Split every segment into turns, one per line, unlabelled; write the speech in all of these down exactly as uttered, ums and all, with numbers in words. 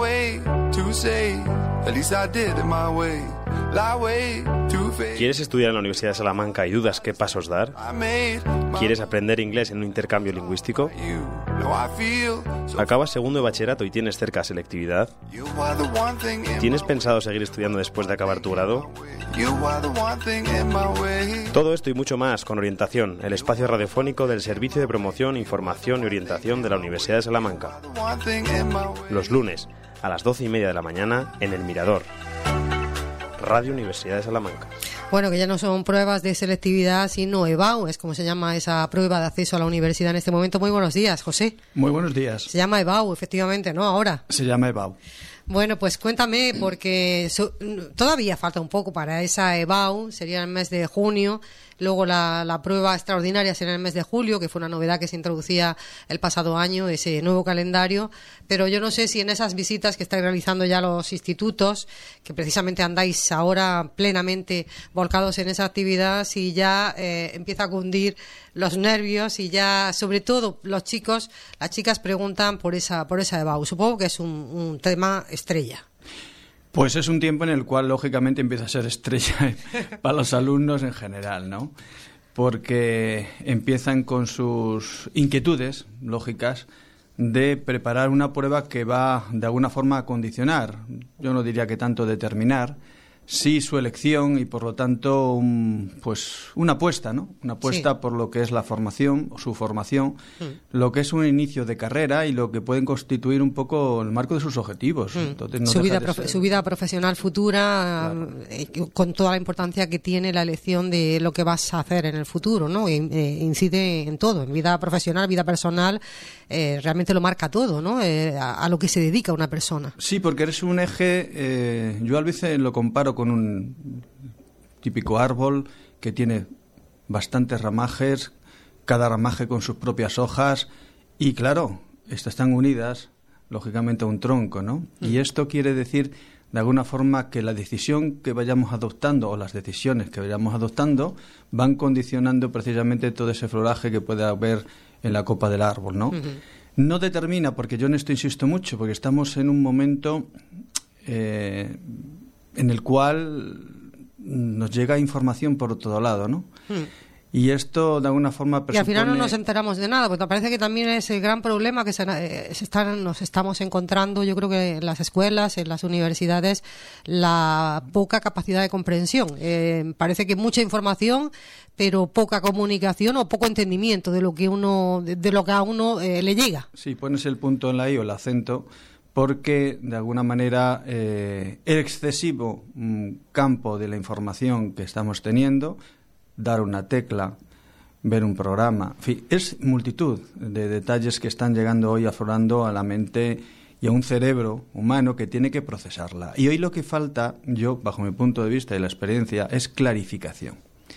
¿Quieres estudiar en la Universidad de Salamanca y dudas qué pasos dar? ¿Quieres aprender inglés en un intercambio lingüístico? ¿Acabas segundo de bachillerato y tienes cerca selectividad? ¿Tienes pensado seguir estudiando después de acabar tu grado? Todo esto y mucho más con Orientación, el espacio radiofónico del Servicio de Promoción, Información y Orientación de la Universidad de Salamanca. Los lunes, a las doce y media de la mañana, en El Mirador. Radio Universidad de Salamanca.
Bueno, que ya no son pruebas de selectividad, sino E B A U, es como se llama esa prueba de acceso a la universidad en este momento. Muy buenos días, José.
Muy buenos días.
Se llama E B A U, efectivamente, ¿no? Ahora.
Se llama E B A U.
Bueno, pues cuéntame, porque so, todavía falta un poco para esa E B A U, sería en el mes de junio. Luego la, la prueba extraordinaria será en el mes de julio, que fue una novedad que se introducía el pasado año, ese nuevo calendario. Pero yo no sé si en esas visitas que estáis realizando ya los institutos, que precisamente andáis ahora plenamente volcados en esa actividad, si ya eh, empieza a cundir los nervios y ya, sobre todo, los chicos, las chicas preguntan por esa, por esa E B A U. Supongo que es un, un tema estrella.
Pues es un tiempo en el cual, lógicamente, empieza a ser estrella para los alumnos en general, ¿no? Porque empiezan con sus inquietudes lógicas de preparar una prueba que va, de alguna forma, a condicionar, yo no diría que tanto determinar, sí su elección y, por lo tanto, un, pues una apuesta, ¿no? Una apuesta sí. Por lo que es la formación, o su formación, mm. lo que es un inicio de carrera y lo que pueden constituir un poco el marco de sus objetivos. Mm. Entonces, no
su, vida
de
profe- su vida profesional futura, claro. eh, con toda la importancia que tiene la elección de lo que vas a hacer en el futuro, ¿no? E, eh, incide en todo, en vida profesional, vida personal, eh, realmente lo marca todo, ¿no? Eh, a, a lo que se dedica una persona.
Sí, porque eres un eje, eh, yo a veces lo comparo con con un típico árbol que tiene bastantes ramajes, cada ramaje con sus propias hojas y claro, estas están unidas lógicamente a un tronco, ¿no? Mm. Y esto quiere decir de alguna forma que la decisión que vayamos adoptando o las decisiones que vayamos adoptando van condicionando precisamente todo ese floraje que puede haber en la copa del árbol, ¿no? Mm-hmm. No determina, porque yo en esto insisto mucho, porque estamos en un momento eh, en el cual nos llega información por todo lado, ¿no? Hmm. Y esto de alguna forma presupone...
Y al final no nos enteramos de nada, porque me parece que también es el gran problema que se, eh, se están, nos estamos encontrando, yo creo que en las escuelas, en las universidades, la poca capacidad de comprensión. Eh, parece que mucha información, pero poca comunicación o poco entendimiento de lo que uno, de, de lo que a uno eh, le llega.
Sí, pones el punto en la I o el acento, porque de alguna manera eh, el excesivo mm, campo de la información que estamos teniendo, dar una tecla, ver un programa, en fin, es multitud de detalles que están llegando hoy aflorando a la mente y a un cerebro humano que tiene que procesarla. Y hoy lo que falta, yo, bajo mi punto de vista y la experiencia, es clarificación.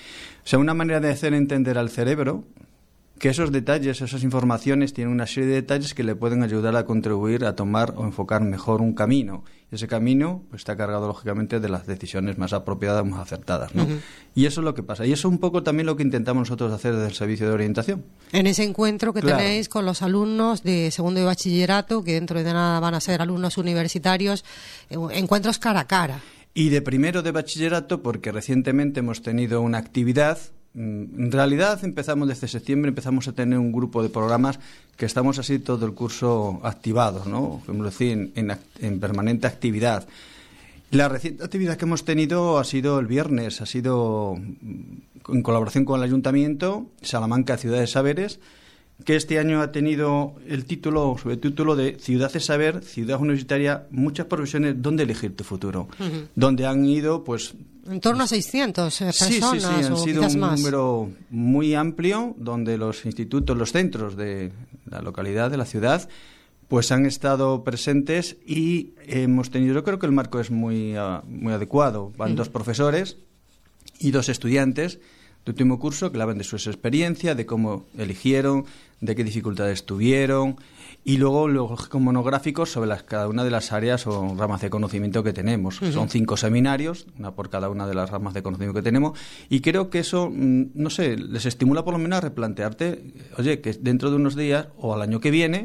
O sea, una manera de hacer entender al cerebro que esos detalles, esas informaciones tienen una serie de detalles que le pueden ayudar a contribuir a tomar o enfocar mejor un camino. Y ese camino pues, está cargado, lógicamente, de las decisiones más apropiadas, más acertadas, ¿no? Uh-huh. Y eso es lo que pasa. Y eso es un poco también lo que intentamos nosotros hacer desde el Servicio de Orientación.
En ese encuentro que claro. tenéis con los alumnos de segundo de bachillerato, que dentro de nada van a ser alumnos universitarios, encuentros cara a cara.
Y de primero de bachillerato, porque recientemente hemos tenido una actividad. En realidad empezamos desde septiembre, empezamos a tener un grupo de programas que estamos así todo el curso activados, ¿no? Como decir, en, en, en permanente actividad. La reciente actividad que hemos tenido ha sido el viernes, ha sido en colaboración con el Ayuntamiento, Salamanca Ciudad de Saberes, que este año ha tenido el título, subtítulo de Ciudad de Saber, Ciudad Universitaria, muchas profesiones, ¿dónde elegir tu futuro? Uh-huh. Donde han ido, pues...
En torno a seiscientas personas.
Sí, sí, sí, han
o
sido un
más.
número muy amplio, donde los institutos, los centros de la localidad, de la ciudad, pues han estado presentes y hemos tenido, yo creo que el marco es muy, uh, muy adecuado. Van uh-huh. dos profesores y dos estudiantes de último curso que hablan de su experiencia, de cómo eligieron, de qué dificultades tuvieron y luego lógico monográficos sobre las, cada una de las áreas o ramas de conocimiento que tenemos. Uh-huh. Son cinco seminarios, una por cada una de las ramas de conocimiento que tenemos y creo que eso, no sé, les estimula por lo menos a replantearte, oye, que dentro de unos días o al año que viene,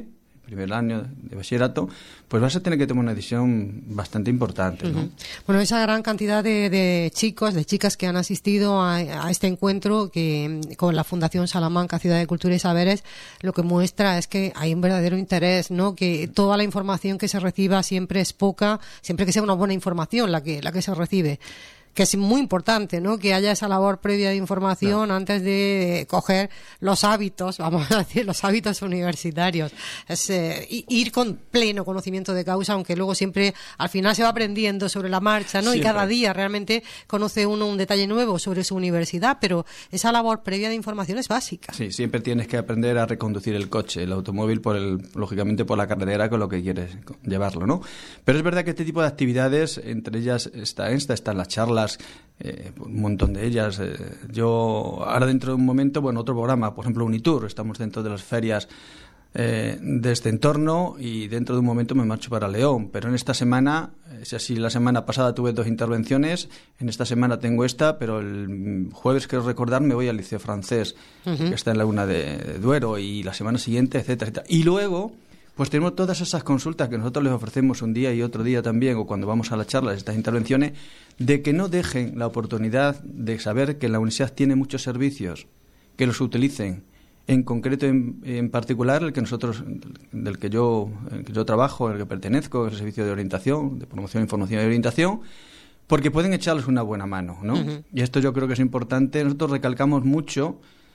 primer año de bachillerato, pues vas a tener que tomar una decisión bastante importante, ¿no?
Uh-huh. Bueno, esa gran cantidad de, de chicos, de chicas que han asistido a, a este encuentro que con la Fundación Salamanca Ciudad de Cultura y Saberes, lo que muestra es que hay un verdadero interés, ¿no? Que toda la información que se reciba siempre es poca, siempre que sea una buena información la que la que se recibe. Que es muy importante, ¿no? Que haya esa labor previa de información claro. antes de coger los hábitos, vamos a decir, los hábitos universitarios. Es eh, ir con pleno conocimiento de causa, aunque luego siempre al final se va aprendiendo sobre la marcha, ¿no? Siempre. Y cada día realmente conoce uno un detalle nuevo sobre su universidad, pero esa labor previa de información es básica.
Sí, siempre tienes que aprender a reconducir el coche, el automóvil, por el, lógicamente por la carretera con lo que quieres llevarlo, ¿no? Pero es verdad que este tipo de actividades, entre ellas está esta, están las charlas, Eh, un montón de ellas. Eh, yo ahora dentro de un momento, bueno, otro programa, por ejemplo Unitour, estamos dentro de las ferias eh, de este entorno y dentro de un momento me marcho para León, pero en esta semana, eh, si así la semana pasada tuve dos intervenciones, en esta semana tengo esta, pero el jueves, quiero recordar, me voy al Liceo Francés, uh-huh. que está en Laguna de, de Duero, y la semana siguiente, etcétera, etcétera. Y luego pues tenemos todas esas consultas que nosotros les ofrecemos un día y otro día también, o cuando vamos a las charlas, estas intervenciones, de que no dejen la oportunidad de saber que la universidad tiene muchos servicios, que los utilicen. En concreto, en, en particular, el que nosotros, del que yo, el que yo trabajo, el que pertenezco, el servicio de orientación, de promoción, información y orientación, porque pueden echarles una buena mano, ¿no? Uh-huh. Y esto yo creo que es importante. Nosotros recalcamos mucho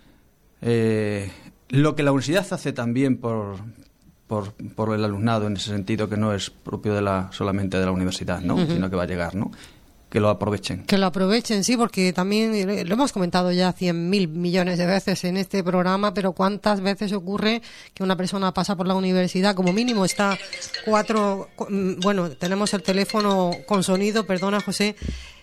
eh, lo que la universidad hace también por... Por, por el alumnado, en ese sentido, que no es propio de la solamente de la universidad, ¿no? Uh-huh. Sino que va a llegar, ¿no? Que lo aprovechen.
Que lo aprovechen, sí, porque también lo hemos comentado ya cien mil millones de veces en este programa, pero ¿cuántas veces ocurre que una persona pasa por la universidad? Como mínimo está cuatro... Bueno, tenemos el teléfono con sonido, perdona, José.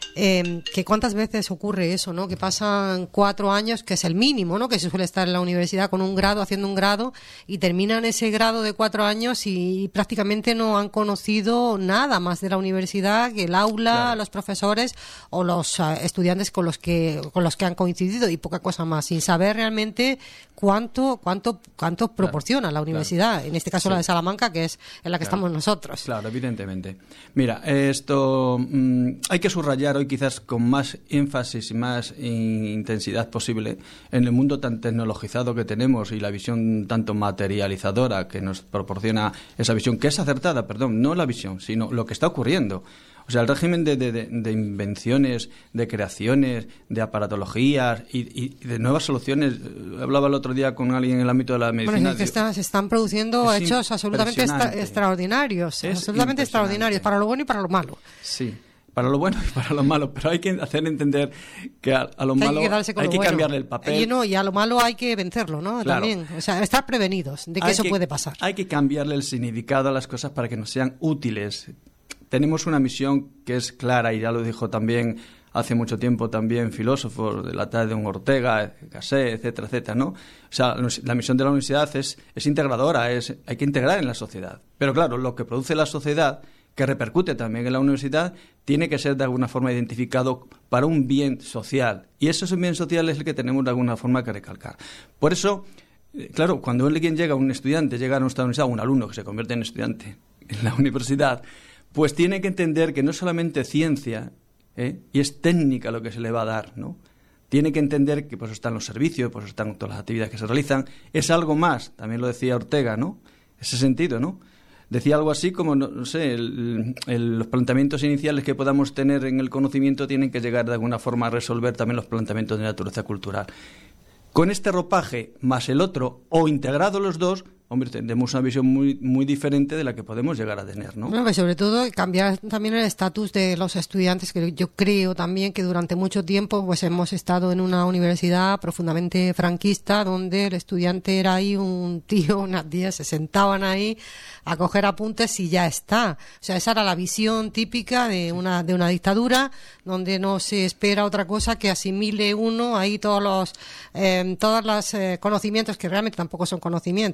Eh, que cuántas veces ocurre eso, ¿no? Que pasan cuatro años, que es el mínimo, ¿no? Que se suele estar en la universidad con un grado, haciendo un grado, y terminan ese grado de cuatro años y prácticamente no han conocido nada más de la universidad que el aula, claro. los profesores o los uh, estudiantes con los que con los que han coincidido y poca cosa más, sin saber realmente cuánto cuánto cuánto proporciona claro, la universidad, claro. en este caso sí. la de Salamanca, que es en la que claro. estamos nosotros.
Claro, evidentemente. Mira, esto mmm, hay que subrayar hoy quizás con más énfasis y más intensidad posible en el mundo tan tecnologizado que tenemos y la visión tanto materializadora que nos proporciona esa visión, que es acertada, perdón, no la visión, sino lo que está ocurriendo. O sea, el régimen de, de, de invenciones, de creaciones, de aparatologías y, y de nuevas soluciones. Hablaba el otro día con alguien en el ámbito de la medicina.
Bueno, es que está, se están produciendo hechos absolutamente extra, extraordinarios, es absolutamente extraordinarios, para lo bueno y para lo malo.
Sí. Para lo bueno y para lo malo, pero hay que hacer entender que a, a lo
que
malo
hay que,
hay
que
bueno. cambiarle el papel.
Y, no, y a lo malo hay que vencerlo, ¿no?
Claro.
También, o sea, estar prevenidos de que hay eso que, puede pasar.
Hay que cambiarle el significado a las cosas para que nos sean útiles. Tenemos una misión que es clara, y ya lo dijo también hace mucho tiempo también filósofos de la talla de un Ortega, Gasset, etcétera, etcétera, ¿no? O sea, la misión de la universidad es, es integradora, es, hay que integrar en la sociedad. Pero claro, lo que produce la sociedad, que repercute también en la universidad, tiene que ser de alguna forma identificado para un bien social. Y ese bien social es el que tenemos de alguna forma que recalcar. Por eso, claro, cuando alguien llega, un estudiante, llega a nuestra universidad, un alumno que se convierte en estudiante en la universidad, pues tiene que entender que no es solamente ciencia, ¿eh? y es técnica lo que se le va a dar, ¿no? Tiene que entender que pues están los servicios, pues están todas las actividades que se realizan. Es algo más, también lo decía Ortega, ¿no? Ese sentido, ¿no? Decía algo así como, no, no sé, el, el, los planteamientos iniciales que podamos tener en el conocimiento tienen que llegar de alguna forma a resolver también los planteamientos de naturaleza cultural. Con este ropaje más el otro, o integrados los dos, hombre, tenemos una visión muy muy diferente de la que podemos llegar a tener, ¿no?
Bueno, pues sobre todo cambiar también el estatus de los estudiantes, que yo creo también que durante mucho tiempo pues hemos estado en una universidad profundamente franquista, donde el estudiante era ahí un tío, unas tías, se sentaban ahí a coger apuntes y ya está. O sea, esa era la visión típica de una de una dictadura, donde no se espera otra cosa que asimile uno ahí todos los eh, todos los eh, conocimientos, que realmente tampoco son conocimientos, porque no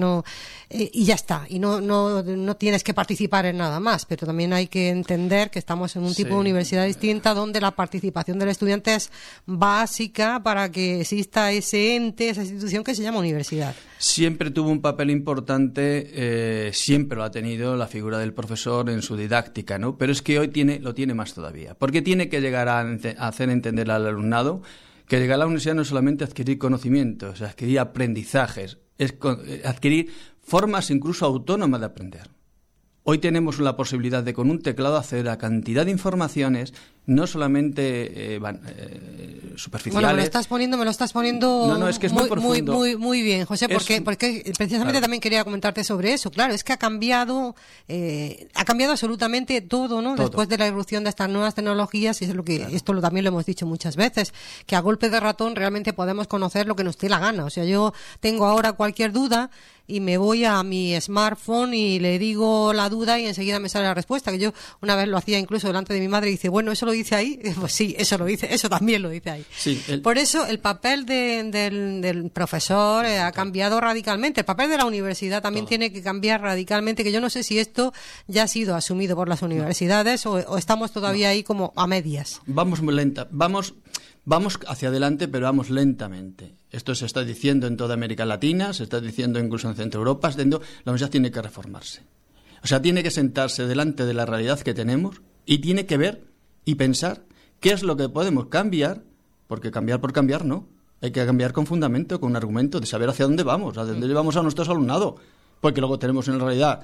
no eh, y ya está, y no, no, no tienes que participar en nada más, pero también hay que entender que estamos en un tipo
sí.
de universidad distinta donde la participación del estudiante es básica para que exista ese ente, esa institución que se llama universidad.
Siempre tuvo un papel importante, eh, siempre lo ha tenido la figura del profesor en su didáctica, ¿no? Pero es que hoy tiene, lo tiene más todavía, porque tiene que llegar a, ente- a hacer entender al alumnado que llegar a la universidad no es solamente adquirir conocimientos, es adquirir aprendizajes, es con, adquirir formas incluso autónomas de aprender. Hoy tenemos la posibilidad de con un teclado hacer la cantidad de informaciones, no solamente eh, van, eh, superficiales.
Bueno, me lo estás poniendo, me lo estás poniendo
no, no, es que es
muy,
muy profundo.
muy, muy, muy bien, José, porque,
Es,
porque precisamente
claro.
también quería comentarte sobre eso. Claro, es que ha cambiado, eh, ha cambiado absolutamente todo, ¿no?
Todo.
Después de la irrupción de estas nuevas tecnologías, y es lo que,
Claro.
esto lo, también lo hemos dicho muchas veces, que a golpe de ratón realmente podemos conocer lo que nos dé la gana. O sea, yo tengo ahora cualquier duda y me voy a mi smartphone y le digo la duda y enseguida me sale la respuesta, que yo una vez lo hacía incluso delante de mi madre y dice, bueno, ¿eso lo dice ahí? Pues sí, eso lo dice, eso también lo dice ahí.
Sí, el...
Por eso el papel de, del, del profesor eh, ha cambiado radicalmente. El papel de la universidad también
Todo.
tiene que cambiar radicalmente, que yo no sé si esto ya ha sido asumido por las universidades no. o, o estamos todavía no. ahí como a medias.
Vamos muy lenta, vamos... Vamos hacia adelante, pero vamos lentamente. Esto se está diciendo en toda América Latina, se está diciendo incluso en Centro Europa, la universidad tiene que reformarse. O sea, tiene que sentarse delante de la realidad que tenemos y tiene que ver y pensar qué es lo que podemos cambiar, porque cambiar por cambiar no. Hay que cambiar con fundamento, con un argumento de saber hacia dónde vamos, a dónde llevamos a nuestros alumnados. Porque luego tenemos una realidad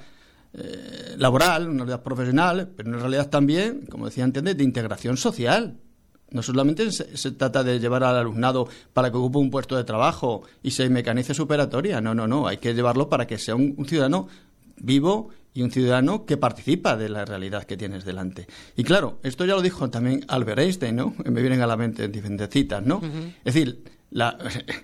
eh, laboral, una realidad profesional, pero una realidad también, como decía antes, de, de integración social. No solamente se, se trata de llevar al alumnado para que ocupe un puesto de trabajo y se mecanice su operatoria. No, no, no. Hay que llevarlo para que sea un, un ciudadano vivo y un ciudadano que participa de la realidad que tienes delante. Y claro, esto ya lo dijo también Albert Einstein, ¿no? Me vienen a la mente diferentes citas, ¿no? Uh-huh. Es decir, la,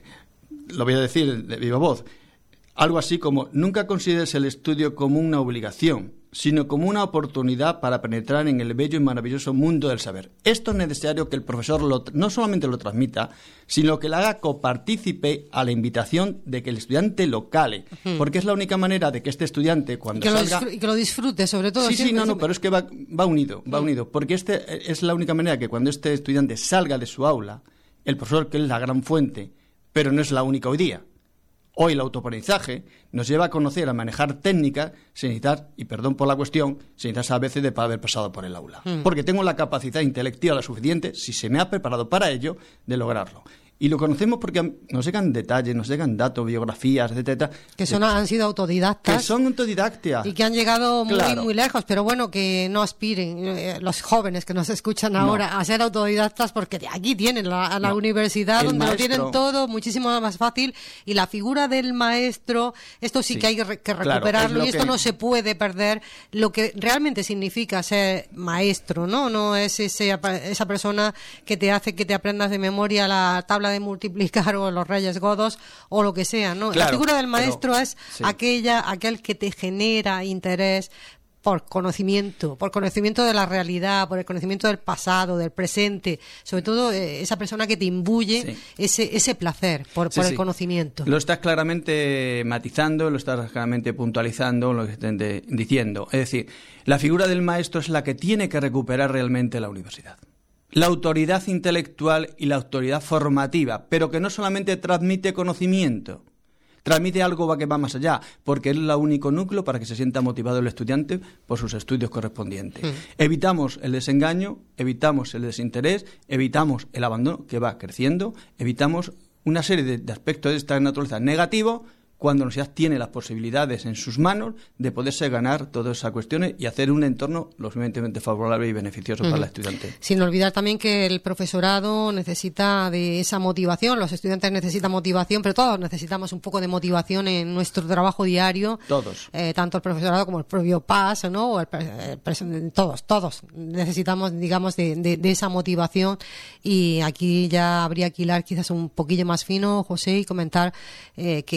lo voy a decir de viva voz, algo así como, nunca consideres el estudio como una obligación, sino como una oportunidad para penetrar en el bello y maravilloso mundo del saber. Esto es necesario que el profesor lo, no solamente lo transmita, sino que le haga copartícipe a la invitación de que el estudiante lo cale, uh-huh. porque es la única manera de que este estudiante cuando
que
salga...
Lo y que lo disfrute, sobre todo.
Sí,
siempre,
sí, no,
siempre.
no, pero es que va, va unido, va uh-huh. unido, porque este es la única manera que cuando este estudiante salga de su aula, el profesor, que es la gran fuente, pero no es la única hoy día. Hoy el autoaprendizaje nos lleva a conocer, a manejar técnicas sin necesitar, y perdón por la cuestión, sin necesitar a veces de haber pasado por el aula. Mm. Porque tengo la capacidad intelectiva la suficiente, si se me ha preparado para ello, de lograrlo. Y lo conocemos porque nos llegan detalles, nos llegan datos, biografías, etcétera.
Que son, han sido autodidactas.
Que son autodidactas.
Y que han llegado muy,
claro.
muy lejos. Pero bueno, que no aspiren eh, los jóvenes que nos escuchan ahora no. a ser autodidactas, porque aquí tienen la, la no. universidad, el donde maestro... lo tienen todo muchísimo más fácil. Y la figura del maestro, esto sí, sí. que hay que recuperarlo. Claro, y esto que... no se puede perder. Lo que realmente significa ser maestro, ¿no? No es ese, esa persona que te hace que te aprendas de memoria la tabla de multiplicar o los reyes godos o lo que sea, ¿no?
Claro,
la figura del maestro
pero,
es
sí.
aquella, aquel que te genera interés por conocimiento, por conocimiento de la realidad, por el conocimiento del pasado, del presente, sobre todo eh, esa persona que te imbuye sí. ese ese placer por,
sí,
por
sí.
el conocimiento.
Lo estás claramente matizando, lo estás claramente puntualizando, lo que estén de, diciendo. Es decir, la figura del maestro es la que tiene que recuperar realmente la universidad. La autoridad intelectual y la autoridad formativa, pero que no solamente transmite conocimiento, transmite algo que va más allá, porque es el único núcleo para que se sienta motivado el estudiante por sus estudios correspondientes. Mm. Evitamos el desengaño, evitamos el desinterés, evitamos el abandono, que va creciendo, evitamos una serie de, de aspectos de esta naturaleza negativos, cuando la universidad tiene las posibilidades en sus manos de poderse ganar todas esas cuestiones y hacer un entorno lo suficientemente favorable y beneficioso uh-huh. para el estudiante.
Sin olvidar también que el profesorado necesita de esa motivación, los estudiantes necesitan motivación, pero todos necesitamos un poco de motivación en nuestro trabajo diario.
Todos.
Eh, tanto el profesorado como el propio P A S, ¿no? O el, el, todos, todos necesitamos, digamos, de, de, de esa motivación, y aquí ya habría que hilar quizás un poquillo más fino, José, y comentar eh, que quizás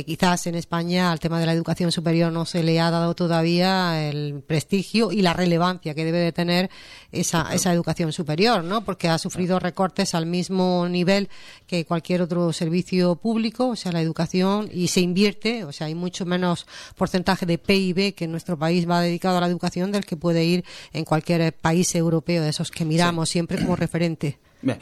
en España al tema de la educación superior no se le ha dado todavía el prestigio y la relevancia que debe de tener esa, esa educación superior, ¿no? Porque ha sufrido recortes al mismo nivel que cualquier otro servicio público, o sea, la educación, y se invierte, o sea, hay mucho menos porcentaje de P I B que en nuestro país va dedicado a la educación del que puede ir en cualquier país europeo, de esos que miramos sí. siempre como referente.
Bien,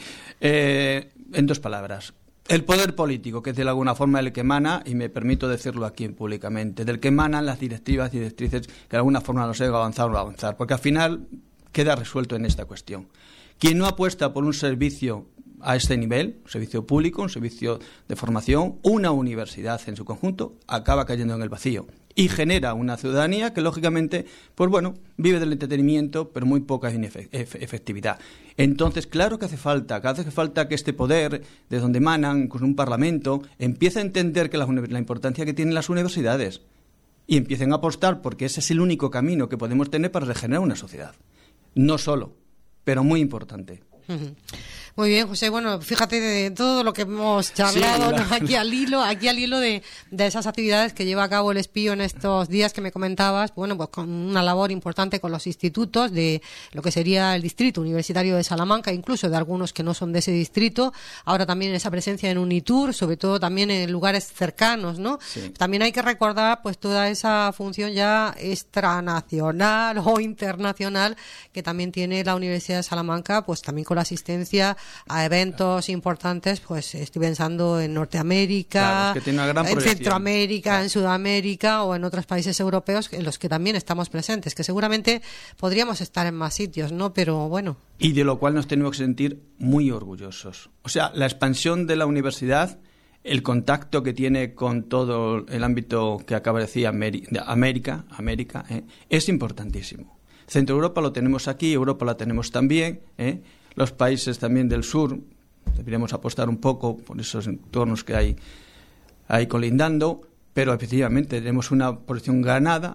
eh, en dos palabras. El poder político, que es de alguna forma el que emana, y me permito decirlo aquí públicamente, del que emanan las directivas y directrices que de alguna forma nos deben avanzar o no avanzar, porque al final queda resuelto en esta cuestión. Quien no apuesta por un servicio a este nivel, un servicio público, un servicio de formación, una universidad en su conjunto, acaba cayendo en el vacío y genera una ciudadanía que, lógicamente, pues bueno, vive del entretenimiento, pero muy poca efectividad. Entonces, claro que hace falta, que hace falta que este poder, de donde emanan, con un parlamento, empiece a entender que la, la importancia que tienen las universidades y empiecen a apostar, porque ese es el único camino que podemos tener para regenerar una sociedad. No solo, pero muy importante.
Uh-huh. Muy bien, José. Bueno, fíjate de todo lo que hemos charlado, sí, ¿no? aquí al hilo, aquí al hilo de, de esas actividades que lleva a cabo el Espío en estos días que me comentabas. Bueno, pues con una labor importante con los institutos de lo que sería el distrito universitario de Salamanca, incluso de algunos que no son de ese distrito. Ahora también esa presencia en Unitur, sobre todo también en lugares cercanos, ¿no? Sí. También hay que recordar, pues, toda esa función ya extranacional o internacional que también tiene la Universidad de Salamanca, pues también con la asistencia a eventos importantes, pues estoy pensando en Norteamérica,
claro, es que tiene una gran
en Centroamérica, claro, en Sudamérica o en otros países europeos en los que también estamos presentes, que seguramente podríamos estar en más sitios, ¿no? Pero bueno.
Y de lo cual nos tenemos que sentir muy orgullosos. O sea, la expansión de la universidad, el contacto que tiene con todo el ámbito que acaba de decir América, América eh, es importantísimo. Centro Europa lo tenemos aquí, Europa la tenemos también, ¿eh? Los países también del sur, deberíamos apostar un poco por esos entornos que hay ahí colindando, pero efectivamente tenemos una posición ganada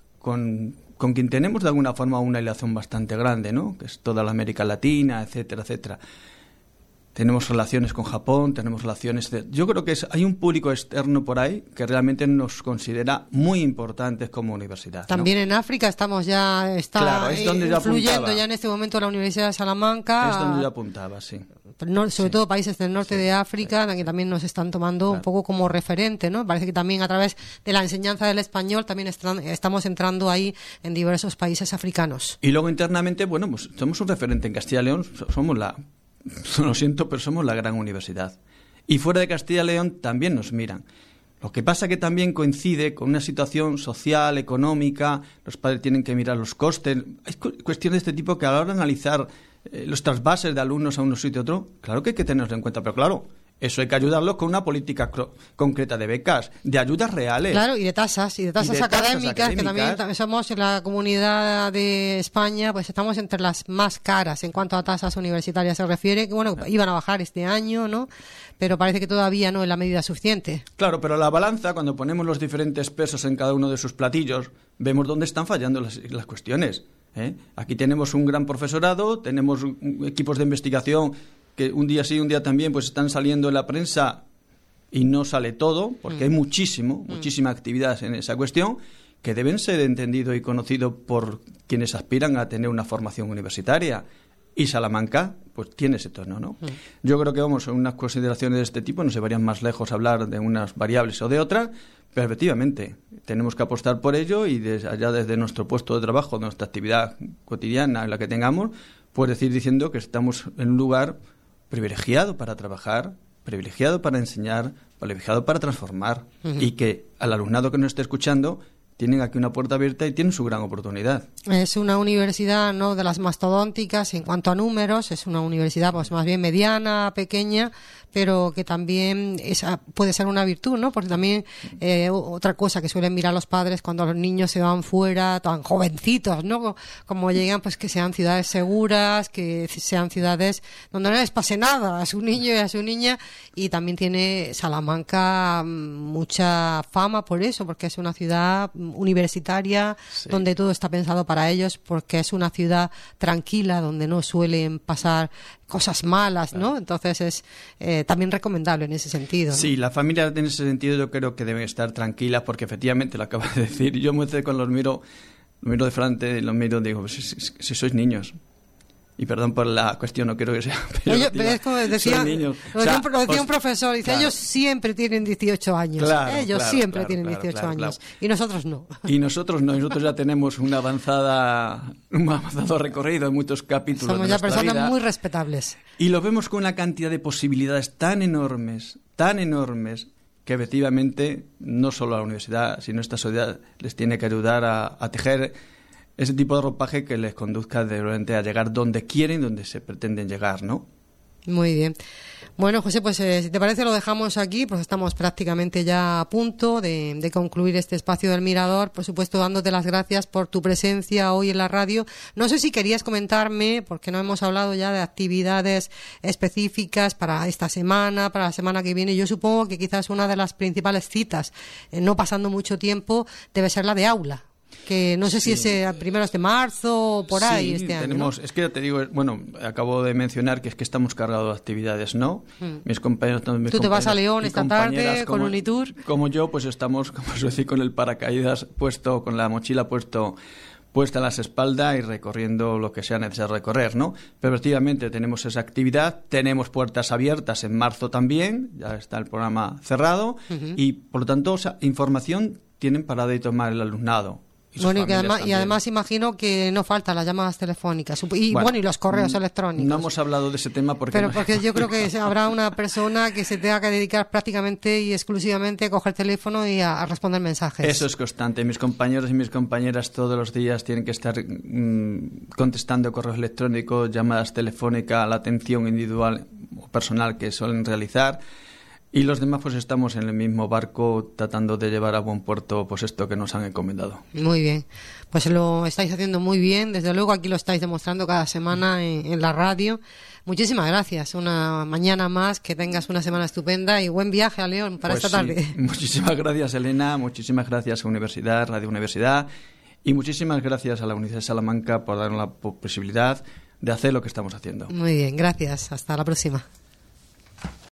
con, con quien tenemos de alguna forma una relación bastante grande, ¿no? Que es toda la América Latina, etcétera, etcétera. Tenemos relaciones con Japón, tenemos relaciones... De... Yo creo que es, hay un público externo por ahí que realmente nos considera muy importantes como universidad.
También, ¿no? En África estamos ya... Está
claro, es donde yo
influyendo
apuntaba.
ya en este momento la Universidad de Salamanca.
Es donde yo apuntaba, sí.
No, sobre
sí.
todo países del norte sí. de África, sí. que también nos están tomando claro. un poco como referente, ¿no? Parece que también a través de la enseñanza del español también están, estamos entrando ahí en diversos países africanos.
Y luego internamente, bueno, pues somos un referente en Castilla y León, somos la... Lo siento, pero somos la gran universidad. Y fuera de Castilla y León también nos miran. Lo que pasa que también coincide con una situación social, económica, los padres tienen que mirar los costes. Hay cuestiones de este tipo que a la hora de analizar eh, los trasvases de alumnos a un sitio a otro, claro que hay que tenerlo en cuenta, pero claro, eso hay que ayudarlos con una política cro- concreta de becas, de ayudas reales.
Claro, y de tasas, y de tasas,
y de
académicas,
tasas académicas,
que también somos en la comunidad de España, pues estamos entre las más caras en cuanto a tasas universitarias se refiere, que bueno, iban a bajar este año, ¿no? Pero parece que todavía no es la medida suficiente.
Claro, pero la balanza, cuando ponemos los diferentes pesos en cada uno de sus platillos, vemos dónde están fallando las, las cuestiones. ¿eh? Aquí tenemos un gran profesorado, tenemos un, equipos de investigación que un día sí, un día también, pues están saliendo en la prensa y no sale todo, porque mm. hay muchísimo, muchísima actividad en esa cuestión, que deben ser entendido y conocido por quienes aspiran a tener una formación universitaria. Y Salamanca, pues tiene ese tono, ¿no? Mm. Yo creo que vamos, en unas consideraciones de este tipo no se varían más lejos a hablar de unas variables o de otras, pero efectivamente tenemos que apostar por ello y desde allá desde nuestro puesto de trabajo, nuestra actividad cotidiana en la que tengamos, pues decir diciendo que estamos en un lugar privilegiado para trabajar, privilegiado para enseñar, privilegiado para transformar, uh-huh. y que al alumnado que nos esté escuchando tienen aquí una puerta abierta y tienen su gran oportunidad.
Es una universidad no de las mastodónticas en cuanto a números, es una universidad pues más bien mediana, pequeña, pero que también es, puede ser una virtud, ¿no? Porque también eh, otra cosa que suelen mirar los padres cuando los niños se van fuera, tan jovencitos, ¿no? Como llegan, pues que sean ciudades seguras, que sean ciudades donde no les pase nada a su niño y a su niña, y también tiene Salamanca mucha fama por eso, porque es una ciudad universitaria, sí. donde todo está pensado para ellos, porque es una ciudad tranquila, donde no suelen pasar cosas malas, ¿no? Claro. Entonces es eh, también recomendable en ese sentido, ¿no?
Sí, la familia en ese sentido yo creo que deben estar tranquilas, porque efectivamente lo acabas de decir. Yo muchas veces cuando los miro, los miro de frente, los miro y digo, si, si, si sois niños. Y perdón por la cuestión, no quiero que sea
ellos, es como decía,
niños.
Lo, o sea, decía, un, lo decía os, un profesor, dice, claro. ellos siempre tienen dieciocho años.
Claro,
ellos
claro,
siempre
claro,
tienen
claro,
dieciocho
claro,
años.
Claro.
Y nosotros no.
Y nosotros no, nosotros ya tenemos una avanzada, un avanzado recorrido en muchos capítulos.
Somos
de
ya personas
vida,
muy respetables.
Y lo vemos con una cantidad de posibilidades tan enormes, tan enormes, que efectivamente no solo a la universidad, sino esta sociedad les tiene que ayudar a, a tejer ese tipo de ropaje que les conduzca de repente a llegar donde quieren, donde se pretenden llegar, ¿no?
Muy bien. Bueno, José, pues eh, si te parece lo dejamos aquí, pues estamos prácticamente ya a punto de, de concluir este espacio del Mirador. Por supuesto, dándote las gracias por tu presencia hoy en la radio. No sé si querías comentarme, porque no hemos hablado ya de actividades específicas para esta semana, para la semana que viene. Yo supongo que quizás una de las principales citas, eh, no pasando mucho tiempo, debe ser la de aula. Que no sé si sí. es a primeros de marzo o por
sí,
ahí este
tenemos,
año, ¿no?
Es que ya te digo, bueno, acabo de mencionar que es que estamos cargados de actividades, ¿no? Mm. Mis compañeros... Mis
Tú te vas a León esta tarde
como,
con Unitur.
Como yo, pues estamos, como os decía, con el paracaídas puesto, con la mochila puesto puesta en las espaldas y recorriendo lo que sea necesario recorrer, ¿no? Pero efectivamente tenemos esa actividad, tenemos puertas abiertas en marzo también, ya está el programa cerrado, uh-huh. y por lo tanto, o sea, información tienen para de tomar el alumnado. Y
bueno, y, que además, y además imagino que no faltan las llamadas telefónicas y bueno, bueno y los correos electrónicos.
No hemos hablado de ese tema porque...
Pero
no...
porque yo creo que habrá una persona que se tenga que dedicar prácticamente y exclusivamente a coger el teléfono y a, a responder mensajes.
Eso es constante. Mis compañeros y mis compañeras todos los días tienen que estar mmm, contestando correos electrónicos, llamadas telefónicas, la atención individual o personal que suelen realizar. Y los demás pues estamos en el mismo barco tratando de llevar a buen puerto pues esto que nos han encomendado.
Muy bien, pues lo estáis haciendo muy bien, desde luego aquí lo estáis demostrando cada semana en, en la radio. Muchísimas gracias, una mañana más, que tengas una semana estupenda y buen viaje a León para
pues
esta tarde.
Sí. Muchísimas gracias, Elena, muchísimas gracias a Universidad, Radio Universidad, y muchísimas gracias a la Universidad de Salamanca por darnos la posibilidad de hacer lo que estamos haciendo.
Muy bien, gracias, hasta la próxima.